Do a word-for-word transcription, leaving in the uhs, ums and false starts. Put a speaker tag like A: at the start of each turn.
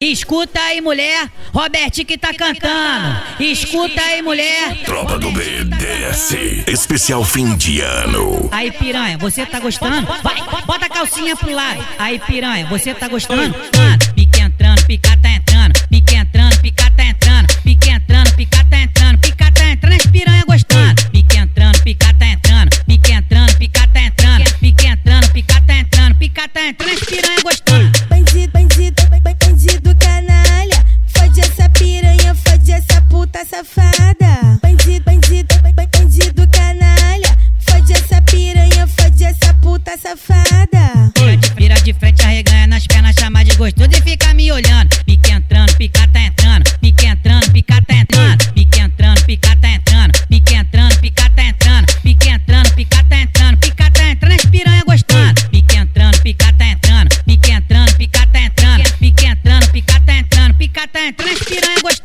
A: Escuta aí, mulher, Robertinho que tá cantando. Escuta aí, mulher.
B: Tropa do B D S, especial fim de ano.
A: Aí, piranha, você tá gostando? Vai, bota a calcinha pro lado. Aí, piranha, você tá gostando? Mano, pique entrando, pica tá entrando. Pique entrando, pica tá entrando. Pique entrando, pica tá entrando. Pica tá entrando, as piranha gostando. Pique entrando, pica tá entrando. Pique entrando, pica tá entrando. Pique entrando, pica tá entrando. Pica tá entrando, as piranha gostando.
C: Bandido, bandido, bandido canalha. Fode essa piranha, fode essa puta safada. Bandido, bandido, bandido canalha. Fode essa piranha, fode essa puta safada.
A: Vira de, vira de frente, arreganha nas pernas, chama de gostoso e fica me olhando. Pique entrando, pica tá entrando. Pique entrando, pica tá entrando. Pique entrando, pica tá entrando. Pique entrando, pica tá entrando. Pique entrando, pica tá entrando. Pica tá entrando, as piranha gostando. Pique entrando, pica tá entrando. Pique entrando, pica tá entrando. Pique entrando, pica tá entrando. Pica tá entrando, as piranha gostando.